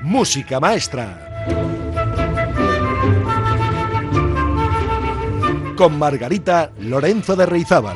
Música Maestra. Con Margarita Lorenzo de Reizábal.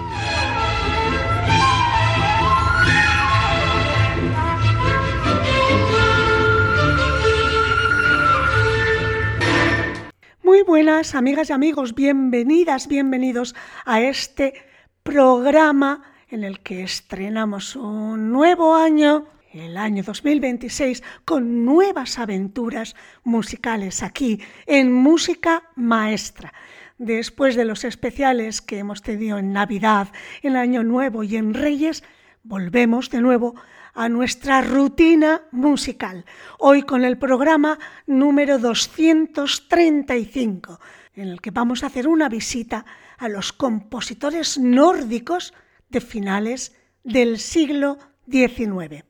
Muy buenas amigas y amigos, bienvenidas, bienvenidos a este programa en el que estrenamos un nuevo año, el año 2026, con nuevas aventuras musicales aquí en Música Maestra. Después de los especiales que hemos tenido en Navidad, en Año Nuevo y en Reyes, volvemos de nuevo a nuestra rutina musical. Hoy con el programa número 235, en el que vamos a hacer una visita a los compositores nórdicos de finales del siglo XIX.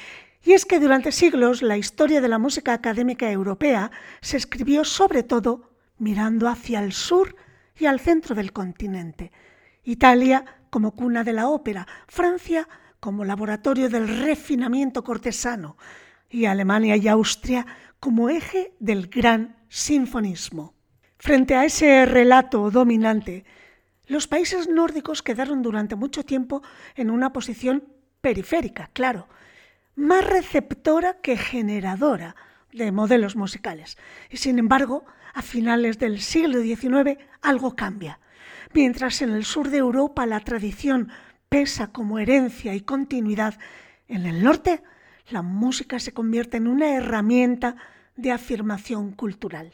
Y es que durante siglos la historia de la música académica europea se escribió sobre todo mirando hacia el sur y al centro del continente. Italia como cuna de la ópera, Francia como laboratorio del refinamiento cortesano y Alemania y Austria como eje del gran sinfonismo. Frente a ese relato dominante, los países nórdicos quedaron durante mucho tiempo en una posición periférica, claro, más receptora que generadora de modelos musicales. Y sin embargo, a finales del siglo XIX algo cambia. Mientras en el sur de Europa la tradición pesa como herencia y continuidad, en el norte la música se convierte en una herramienta de afirmación cultural.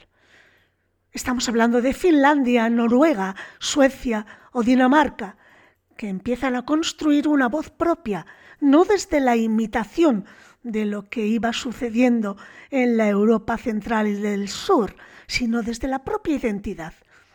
Estamos hablando de Finlandia, Noruega, Suecia o Dinamarca, que empiezan a construir una voz propia, no desde la imitación de lo que iba sucediendo en la Europa central y del sur, sino desde la propia identidad.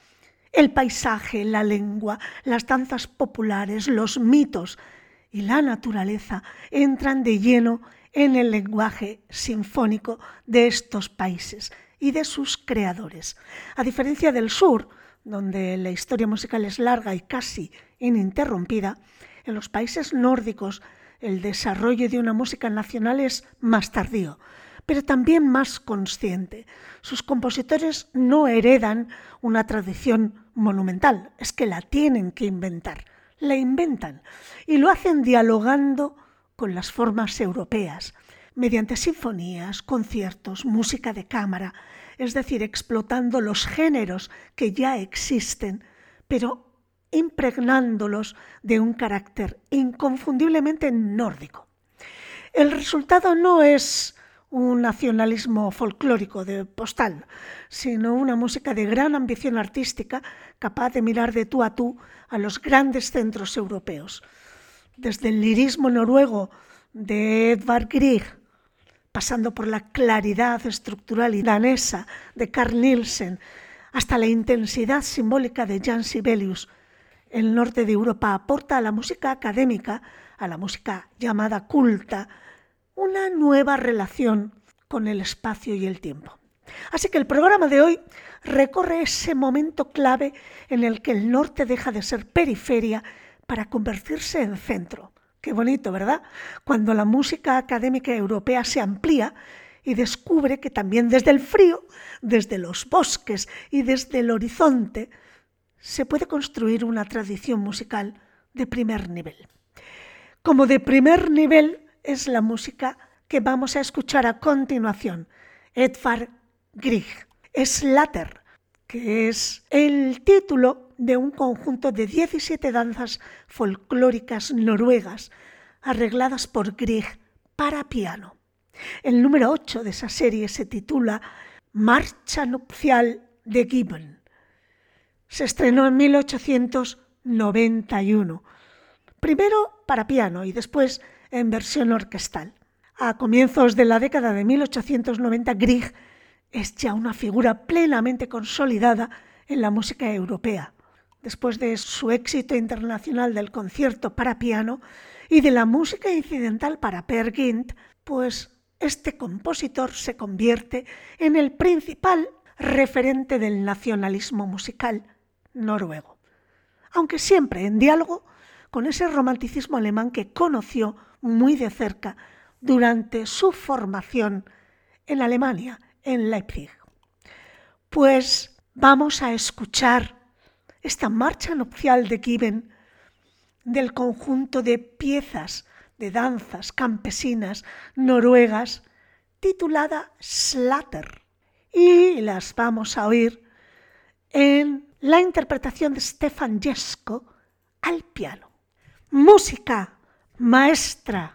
El paisaje, la lengua, las danzas populares, los mitos y la naturaleza entran de lleno en el lenguaje sinfónico de estos países y de sus creadores. A diferencia del sur, donde la historia musical es larga y casi ininterrumpida, en los países nórdicos el desarrollo de una música nacional es más tardío, pero también más consciente. Sus compositores no heredan una tradición monumental, es que la tienen que inventar, la inventan y lo hacen dialogando con las formas europeas, mediante sinfonías, conciertos, música de cámara, es decir, explotando los géneros que ya existen, pero impregnándolos de un carácter inconfundiblemente nórdico. El resultado no es un nacionalismo folclórico de postal, sino una música de gran ambición artística capaz de mirar de tú a tú a los grandes centros europeos. Desde el lirismo noruego de Edvard Grieg, pasando por la claridad estructural y danesa de Carl Nielsen, hasta la intensidad simbólica de Jan Sibelius, el norte de Europa aporta a la música académica, a la música llamada culta, una nueva relación con el espacio y el tiempo. Así que el programa de hoy recorre ese momento clave en el que el norte deja de ser periferia para convertirse en centro. Qué bonito, ¿verdad? Cuando la música académica europea se amplía y descubre que también desde el frío, desde los bosques y desde el horizonte se puede construir una tradición musical de primer nivel. Como de primer nivel es la música que vamos a escuchar a continuación, Edvard Grieg, Slater, que es el título de un conjunto de 17 danzas folclóricas noruegas arregladas por Grieg para piano. El número 8 de esa serie se titula Marcha nupcial de Gibbon. Se estrenó en 1891, primero para piano y después en versión orquestal. A comienzos de la década de 1890, Grieg es ya una figura plenamente consolidada en la música europea. Después de su éxito internacional del concierto para piano y de la música incidental para Peer Gynt, pues este compositor se convierte en el principal referente del nacionalismo musical noruego, aunque siempre en diálogo con ese romanticismo alemán que conoció muy de cerca durante su formación en Alemania, en Leipzig. Pues vamos a escuchar esta marcha nupcial de Given del conjunto de piezas de danzas campesinas noruegas titulada Slatter, y las vamos a oír en la interpretación de Stefan Jesko al piano. Música maestra.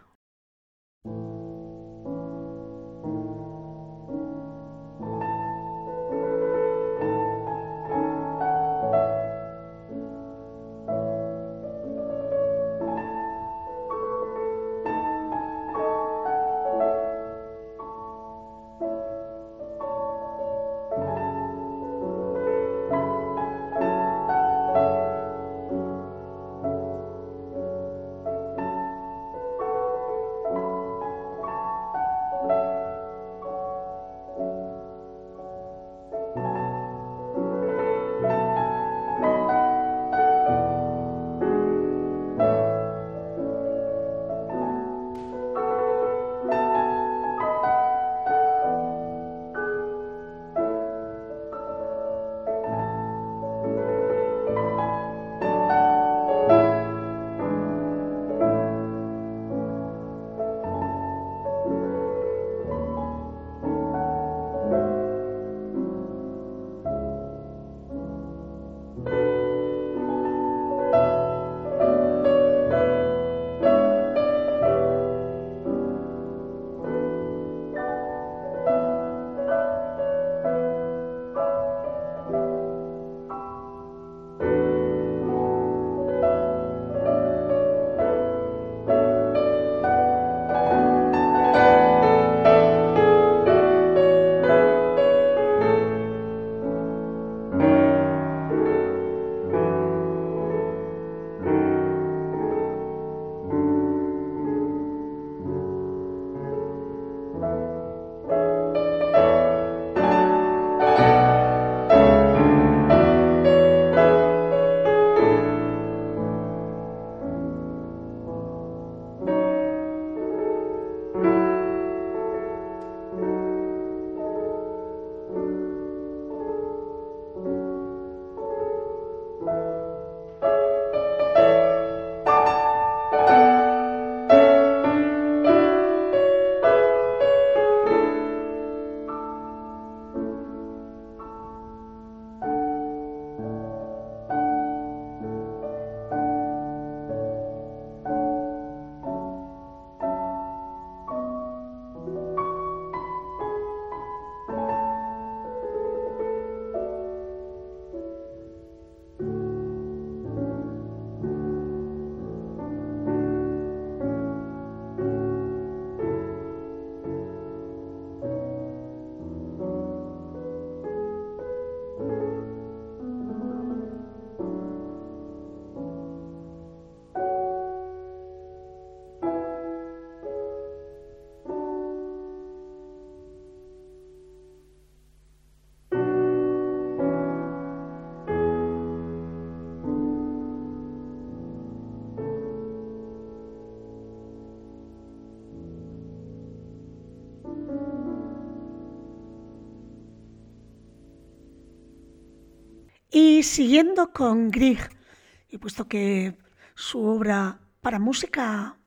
Y siguiendo con Grieg, y puesto que su obra para música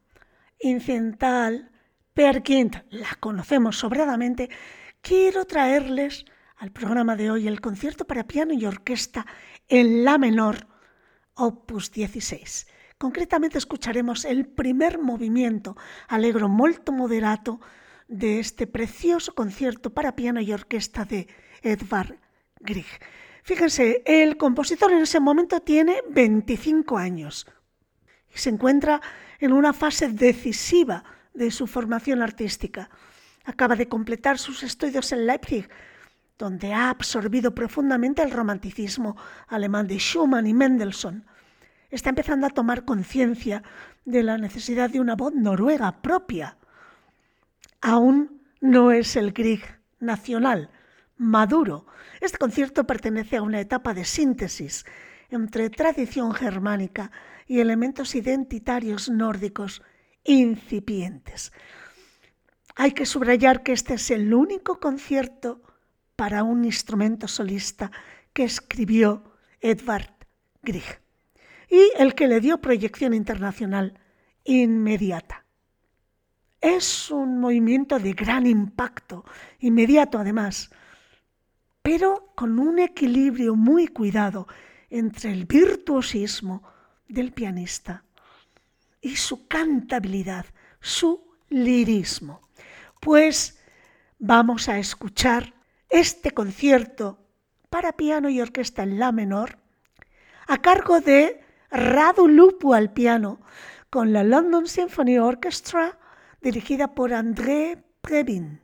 incidental, Peer Gynt, la conocemos sobradamente, quiero traerles al programa de hoy el concierto para piano y orquesta en la menor, opus 16. Concretamente escucharemos el primer movimiento, allegro molto moderato, de este precioso concierto para piano y orquesta de Edvard Grieg. Fíjense, el compositor en ese momento tiene 25 años y se encuentra en una fase decisiva de su formación artística. Acaba de completar sus estudios en Leipzig, donde ha absorbido profundamente el romanticismo alemán de Schumann y Mendelssohn. Está empezando a tomar conciencia de la necesidad de una voz noruega propia. Aún no es el Grieg nacional, maduro. Este concierto pertenece a una etapa de síntesis entre tradición germánica y elementos identitarios nórdicos incipientes. Hay que subrayar que este es el único concierto para un instrumento solista que escribió Edvard Grieg y el que le dio proyección internacional inmediata. Es un movimiento de gran impacto, inmediato además, pero con un equilibrio muy cuidado entre el virtuosismo del pianista y su cantabilidad, su lirismo. Pues vamos a escuchar este concierto para piano y orquesta en la menor a cargo de Radu Lupu al piano con la London Symphony Orchestra dirigida por André Previn.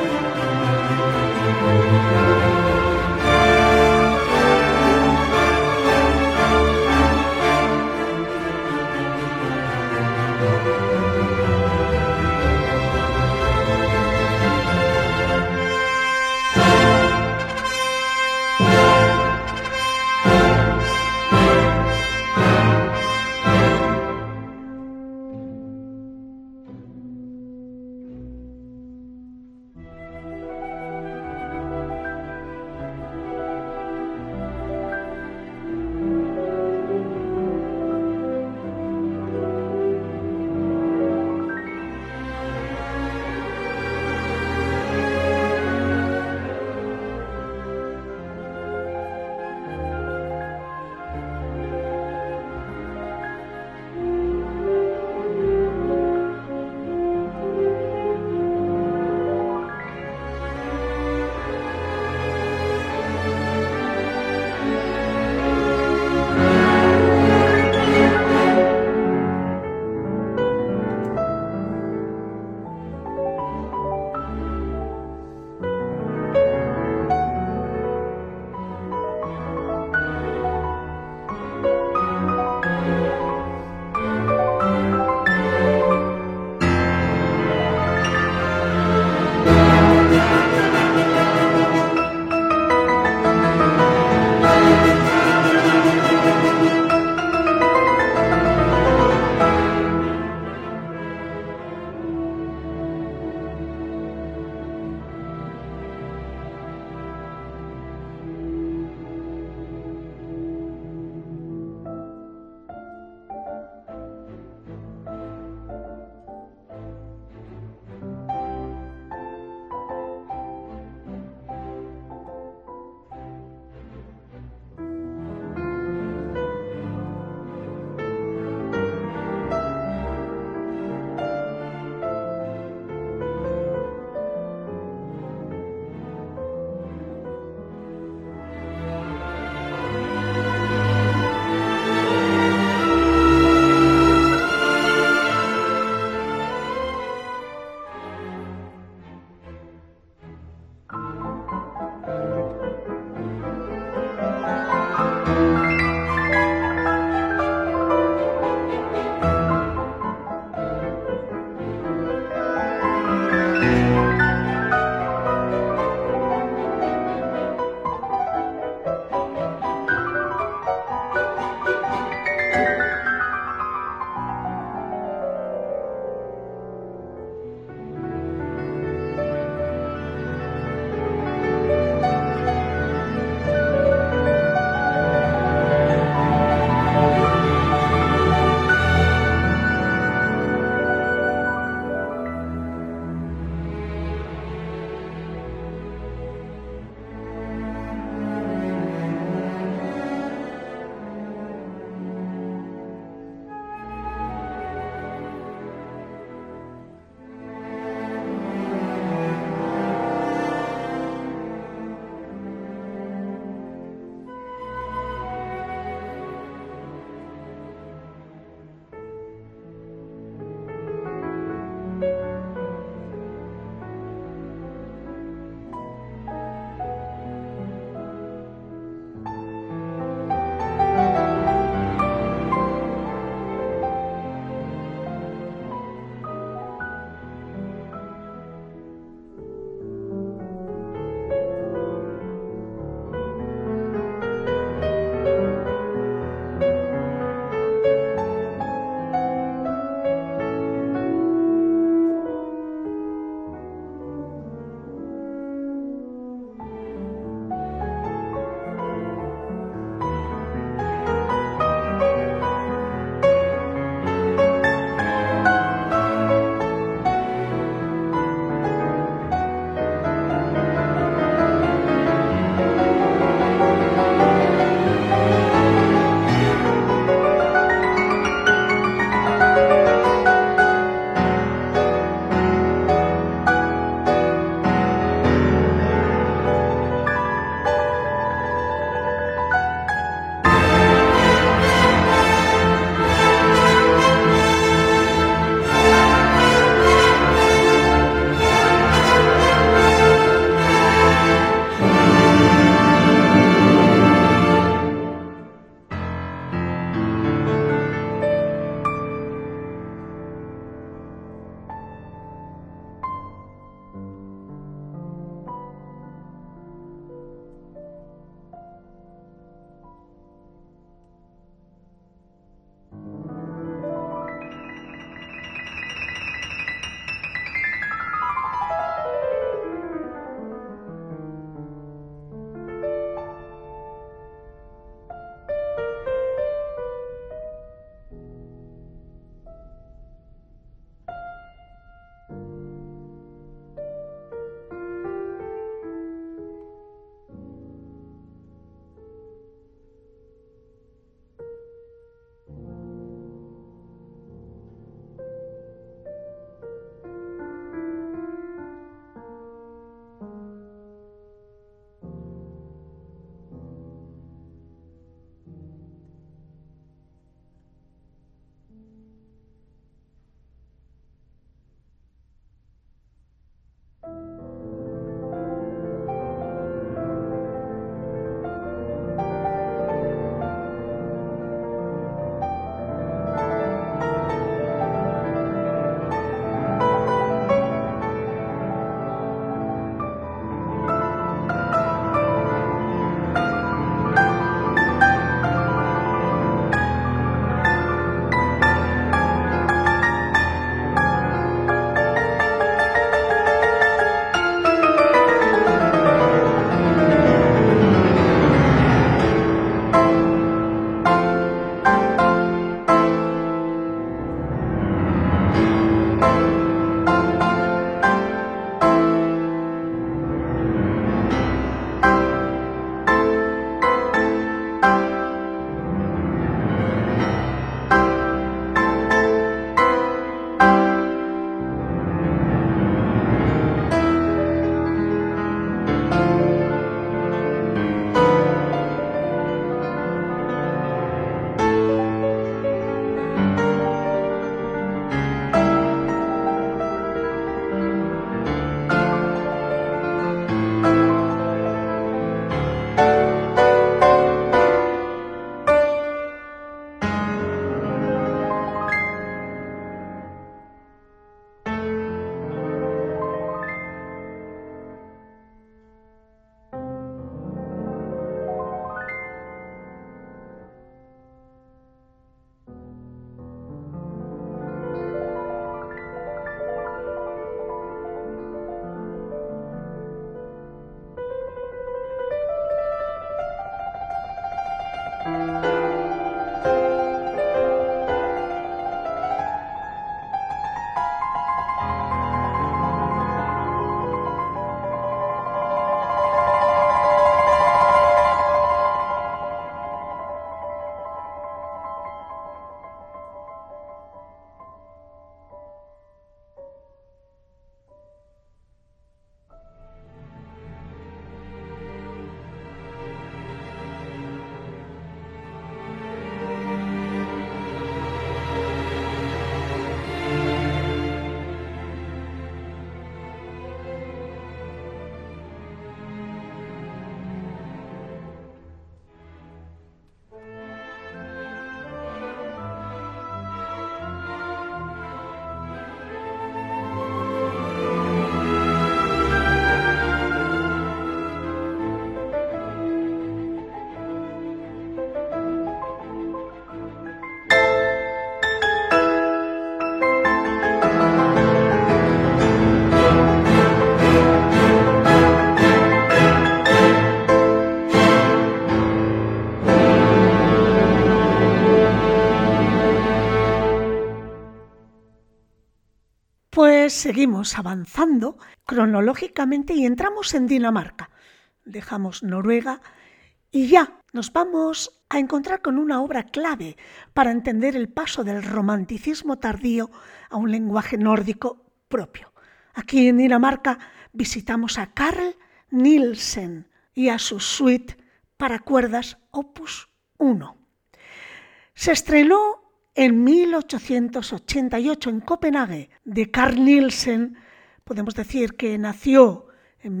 Pues seguimos avanzando cronológicamente y entramos en Dinamarca. Dejamos Noruega y ya nos vamos a encontrar con una obra clave para entender el paso del romanticismo tardío a un lenguaje nórdico propio. Aquí en Dinamarca visitamos a Carl Nielsen y a su suite para cuerdas Opus 1. Se estrenó en 1888 en Copenhague. De Carl Nielsen podemos decir que nació en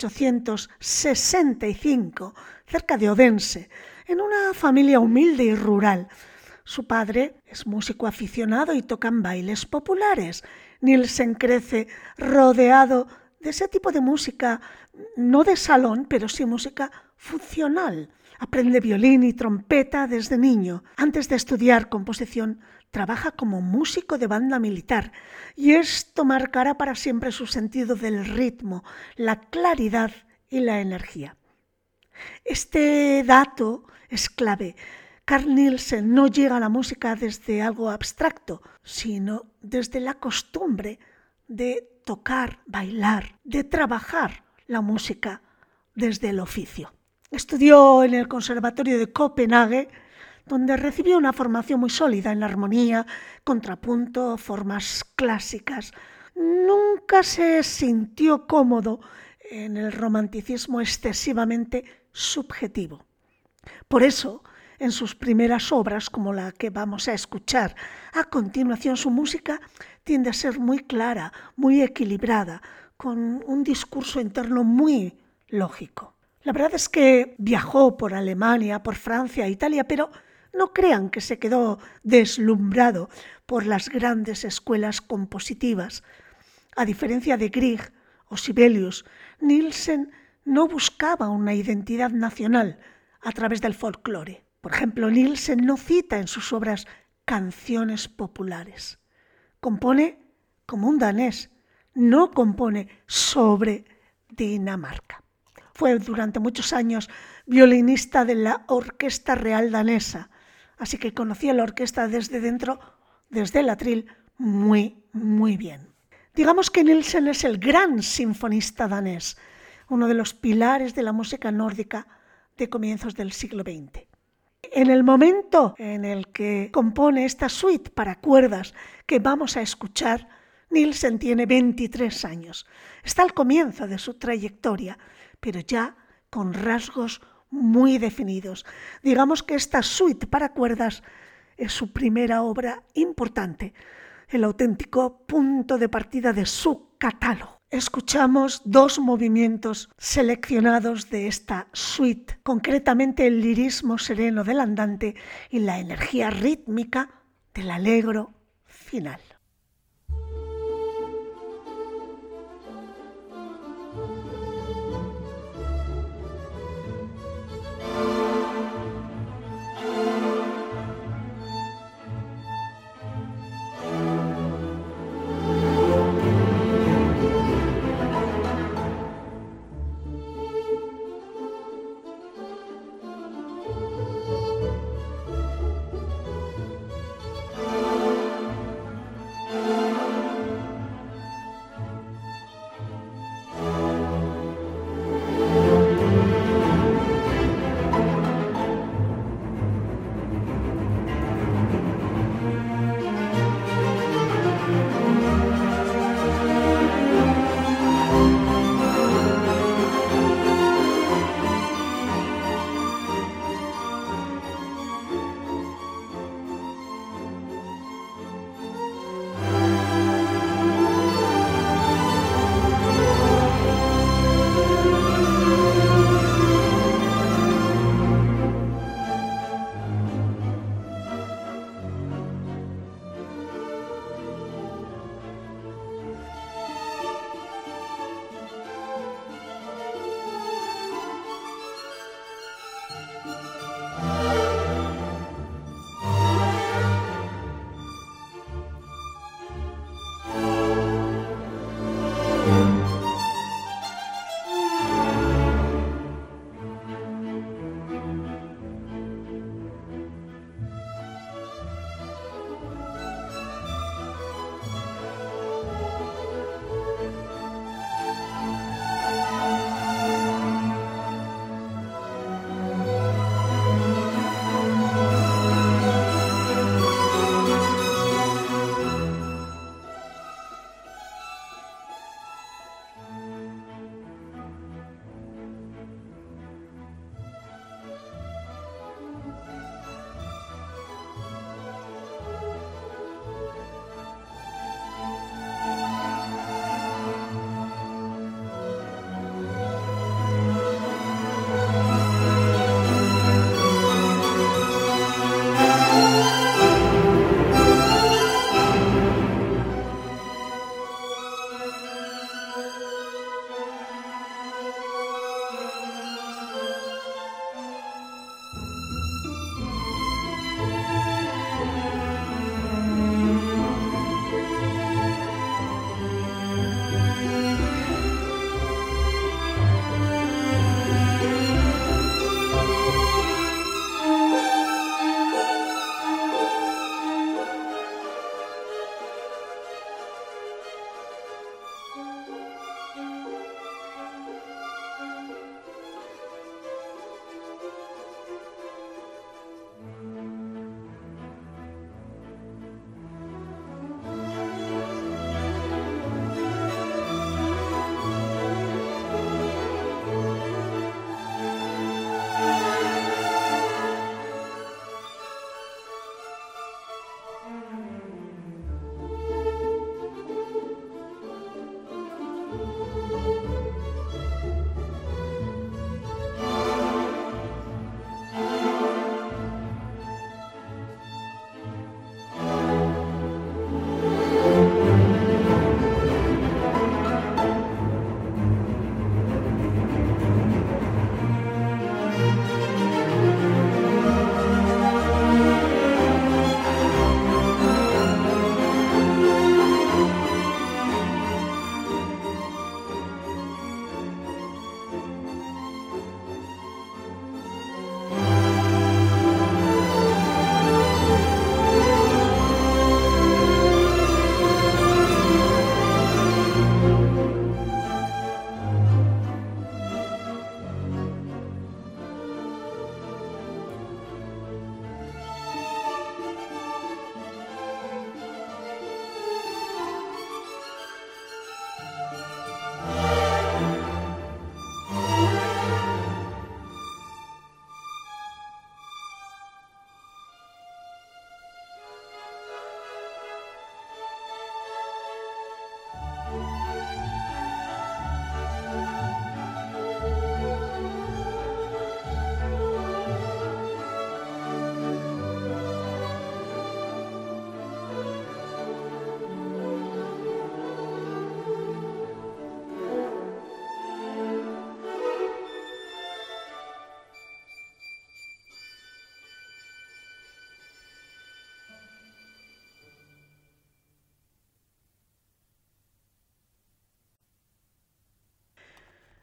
1865 cerca de Odense, en una familia humilde y rural. Su padre es músico aficionado y toca en bailes populares. Nielsen crece rodeado de ese tipo de música, no de salón, pero sí música funcional. Aprende violín y trompeta desde niño. Antes de estudiar composición, trabaja como músico de banda militar y esto marcará para siempre su sentido del ritmo, la claridad y la energía. Este dato es clave. Carl Nielsen no llega a la música desde algo abstracto, sino desde la costumbre de tocar, bailar, de trabajar la música desde el oficio. Estudió en el Conservatorio de Copenhague, donde recibió una formación muy sólida en la armonía, contrapunto, formas clásicas. Nunca se sintió cómodo en el romanticismo excesivamente subjetivo. Por eso, en sus primeras obras, como la que vamos a escuchar a continuación, su música tiende a ser muy clara, muy equilibrada, con un discurso interno muy lógico. La verdad es que viajó por Alemania, por Francia, Italia, pero no crean que se quedó deslumbrado por las grandes escuelas compositivas. A diferencia de Grieg o Sibelius, Nielsen no buscaba una identidad nacional a través del folclore. Por ejemplo, Nielsen no cita en sus obras canciones populares. Compone como un danés, no compone sobre Dinamarca. Fue durante muchos años violinista de la Orquesta Real Danesa, así que conocía la orquesta desde dentro, desde el atril, muy bien. Digamos que Nielsen es el gran sinfonista danés, uno de los pilares de la música nórdica de comienzos del siglo XX. En el momento en el que compone esta suite para cuerdas que vamos a escuchar, Nielsen tiene 23 años. Está al comienzo de su trayectoria, pero ya con rasgos muy definidos. Digamos que esta suite para cuerdas es su primera obra importante, el auténtico punto de partida de su catálogo. Escuchamos dos movimientos seleccionados de esta suite, concretamente el lirismo sereno del andante y la energía rítmica del allegro final.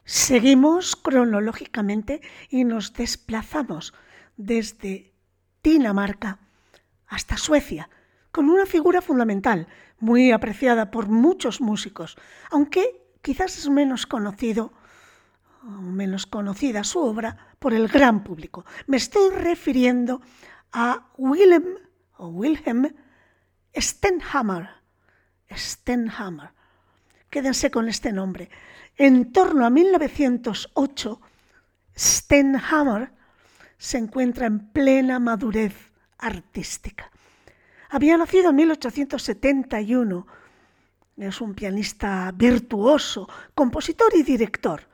Seguimos cronológicamente y nos desplazamos desde Dinamarca hasta Suecia, con una figura fundamental, muy apreciada por muchos músicos, aunque quizás es menos conocida su obra por el gran público. Me estoy refiriendo a Wilhelm Stenhammar. Quédense con este nombre. En torno a 1908, Stenhammar se encuentra en plena madurez artística. Había nacido en 1871. Es un pianista virtuoso, compositor y director.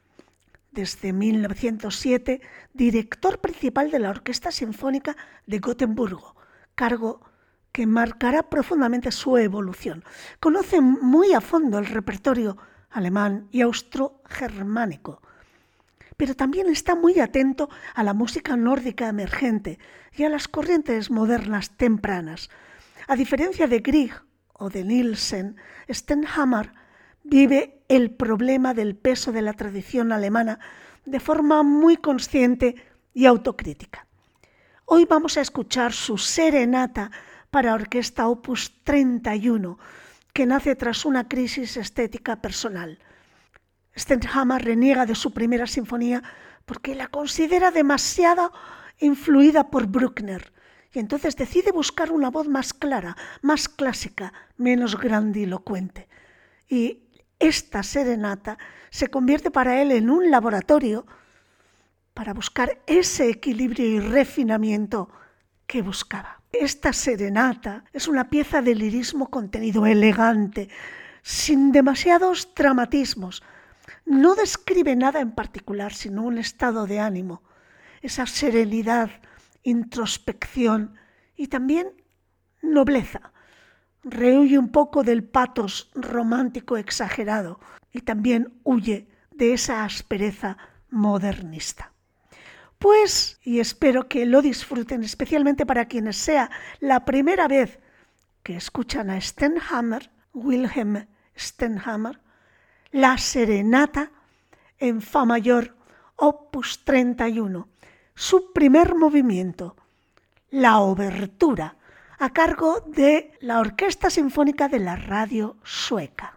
Desde 1907, director principal de la Orquesta Sinfónica de Gotemburgo, cargo que marcará profundamente su evolución. Conoce muy a fondo el repertorio alemán y austrogermánico, pero también está muy atento a la música nórdica emergente y a las corrientes modernas tempranas. A diferencia de Grieg o de Nielsen, Stenhammar vive el problema del peso de la tradición alemana de forma muy consciente y autocrítica. Hoy vamos a escuchar su serenata para orquesta opus 31, que nace tras una crisis estética personal. Stenhammar reniega de su primera sinfonía porque la considera demasiado influida por Bruckner, y entonces decide buscar una voz más clara, más clásica, menos grandilocuente. Y esta serenata se convierte para él en un laboratorio para buscar ese equilibrio y refinamiento que buscaba. Esta serenata es una pieza de lirismo contenido, elegante, sin demasiados dramatismos. No describe nada en particular, sino un estado de ánimo, esa serenidad, introspección y también nobleza. Rehuye un poco del patos romántico exagerado y también huye de esa aspereza modernista. Pues, y espero que lo disfruten, especialmente para quienes sea la primera vez que escuchan a Wilhelm Stenhammar, la serenata en fa mayor, opus 31, su primer movimiento, la obertura, a cargo de la Orquesta Sinfónica de la Radio Sueca.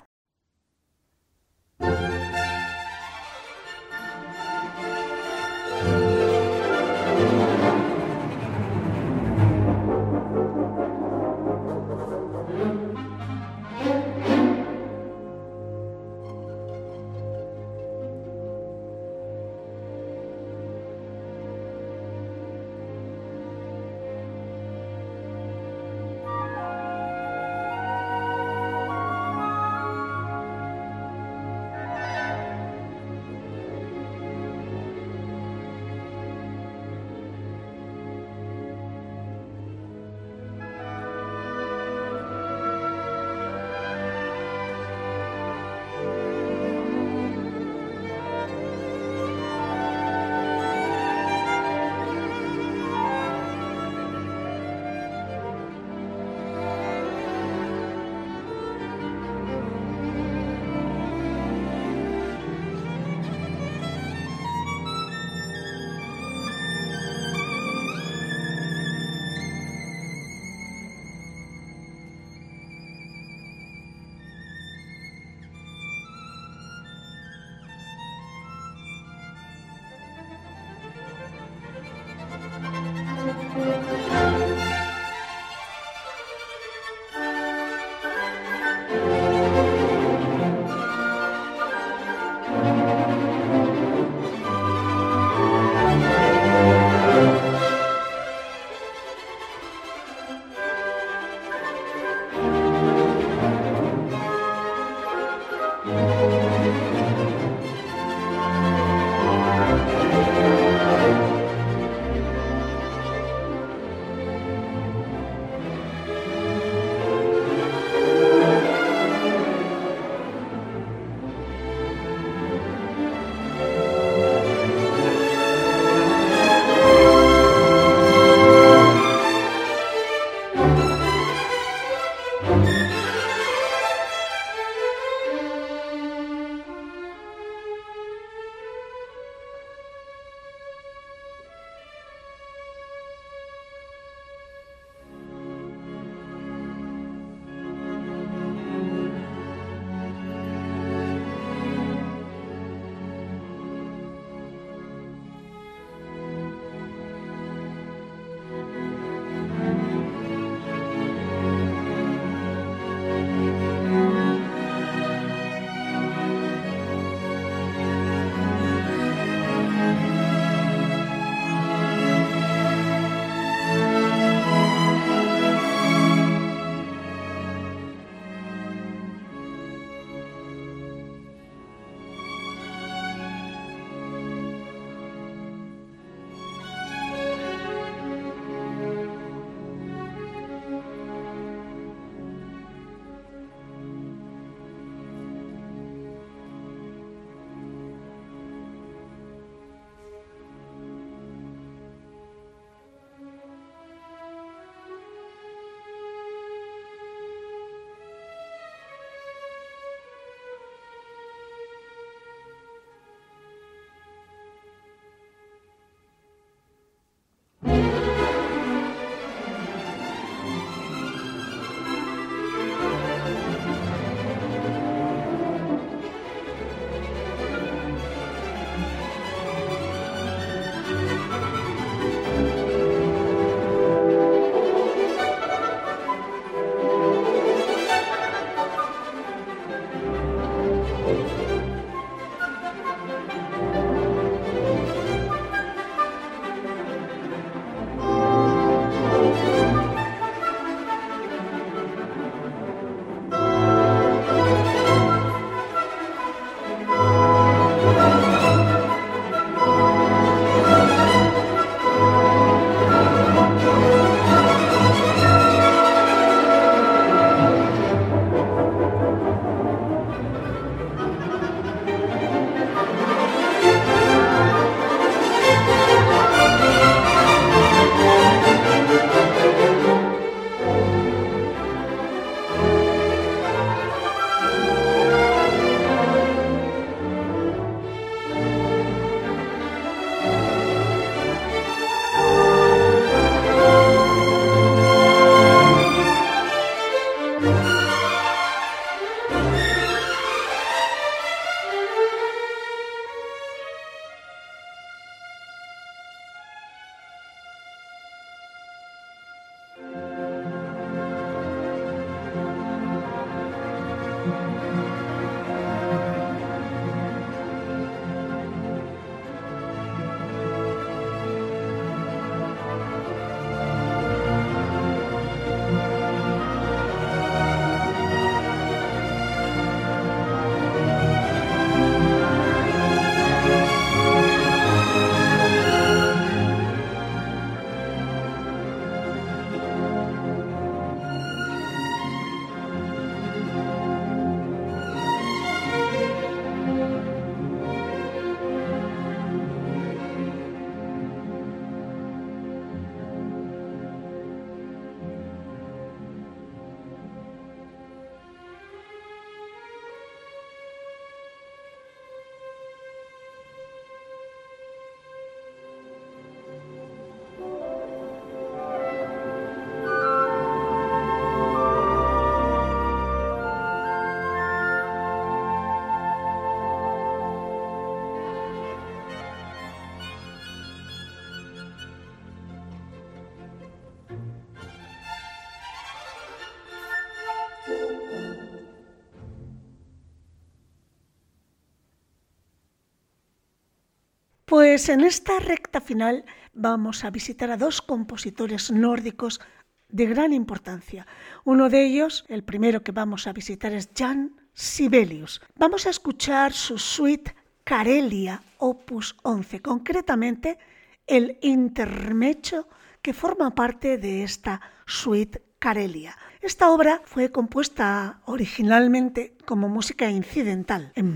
Pues en esta recta final vamos a visitar a dos compositores nórdicos de gran importancia. Uno de ellos, el primero que vamos a visitar, es Jan Sibelius. Vamos a escuchar su suite Karelia, opus 11, concretamente el intermezzo que forma parte de esta suite Karelia. Esta obra fue compuesta originalmente como música incidental en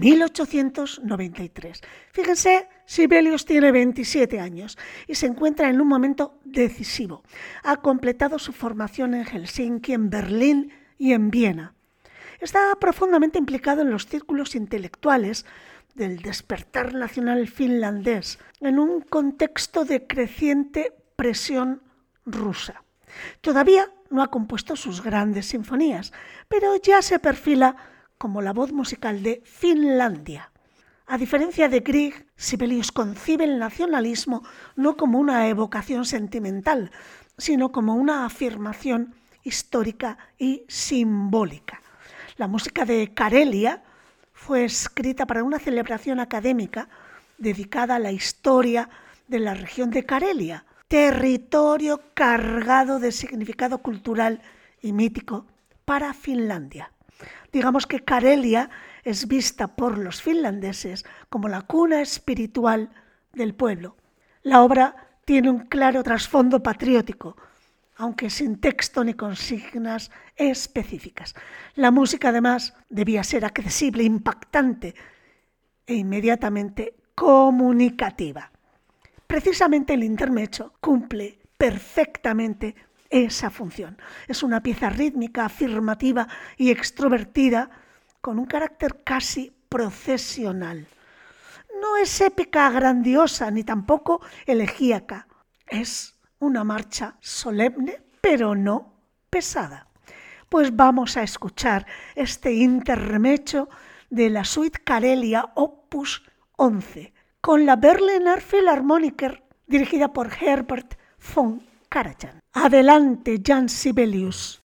1893. Fíjense, Sibelius tiene 27 años y se encuentra en un momento decisivo. Ha completado su formación en Helsinki, en Berlín y en Viena. Está profundamente implicado en los círculos intelectuales del despertar nacional finlandés en un contexto de creciente presión rusa. Todavía no ha compuesto sus grandes sinfonías, pero ya se perfila como la voz musical de Finlandia. A diferencia de Grieg, Sibelius concibe el nacionalismo no como una evocación sentimental, sino como una afirmación histórica y simbólica. La música de Karelia fue escrita para una celebración académica dedicada a la historia de la región de Karelia, territorio cargado de significado cultural y mítico para Finlandia. Digamos que Karelia es vista por los finlandeses como la cuna espiritual del pueblo. La obra tiene un claro trasfondo patriótico, aunque sin texto ni consignas específicas. La música, además, debía ser accesible, impactante e inmediatamente comunicativa. Precisamente el intermezzo cumple perfectamente esa función. Es una pieza rítmica, afirmativa y extrovertida con un carácter casi procesional. No es épica grandiosa ni tampoco elegíaca. Es una marcha solemne, pero no pesada. Pues vamos a escuchar este intermezzo de la suite Karelia opus 11 con la Berliner Philharmoniker dirigida por Herbert von Karajan. Adelante, Jan Sibelius.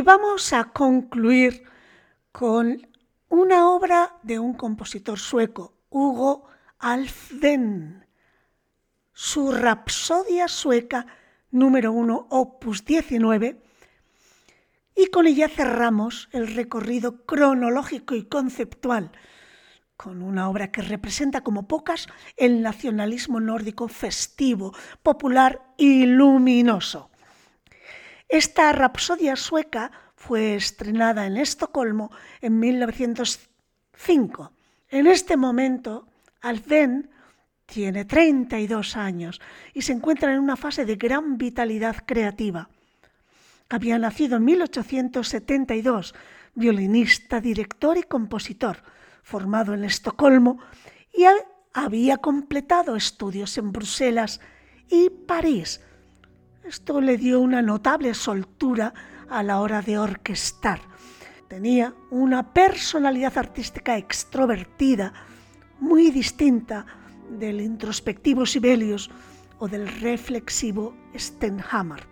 vamos a concluir con una obra de un compositor sueco, Hugo Alfvén, su Rapsodia sueca número 1, opus 19, y con ella cerramos el recorrido cronológico y conceptual con una obra que representa como pocas el nacionalismo nórdico festivo, popular y luminoso. Esta Rapsodia sueca fue estrenada en Estocolmo en 1905. En este momento, Alfvén tiene 32 años y se encuentra en una fase de gran vitalidad creativa. Había nacido en 1872, violinista, director y compositor, formado en Estocolmo, y había completado estudios en Bruselas y París. Esto le dio una notable soltura a la hora de orquestar. Tenía una personalidad artística extrovertida, muy distinta del introspectivo Sibelius o del reflexivo Stenhammar.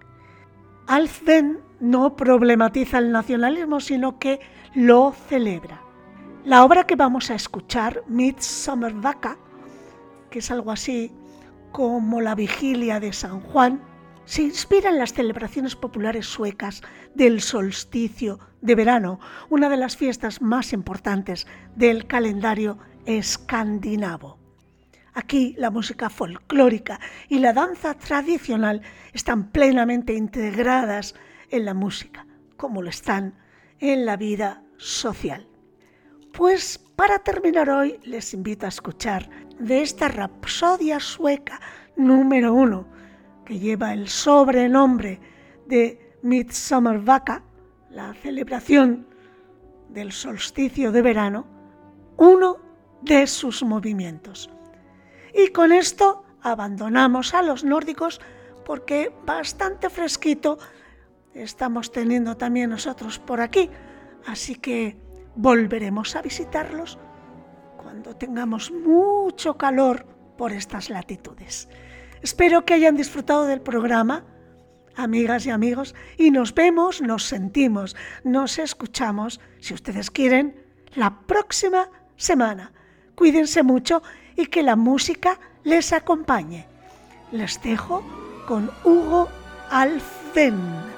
Alfvén no problematiza el nacionalismo, sino que lo celebra. La obra que vamos a escuchar, Midsommarvaka, que es algo así como la vigilia de San Juan, se inspira en las celebraciones populares suecas del solsticio de verano, una de las fiestas más importantes del calendario escandinavo. Aquí la música folclórica y la danza tradicional están plenamente integradas en la música, como lo están en la vida social. Pues para terminar hoy les invito a escuchar de esta Rapsodia sueca número 1, que lleva el sobrenombre de Midsommarvaka, la celebración del solsticio de verano, uno de sus movimientos. Y con esto abandonamos a los nórdicos porque bastante fresquito estamos teniendo también nosotros por aquí, así que volveremos a visitarlos cuando tengamos mucho calor por estas latitudes. Espero que hayan disfrutado del programa, amigas y amigos, y nos vemos, nos sentimos, nos escuchamos, si ustedes quieren, la próxima semana. Cuídense mucho y que la música les acompañe. Les dejo con Hugo Alfvén.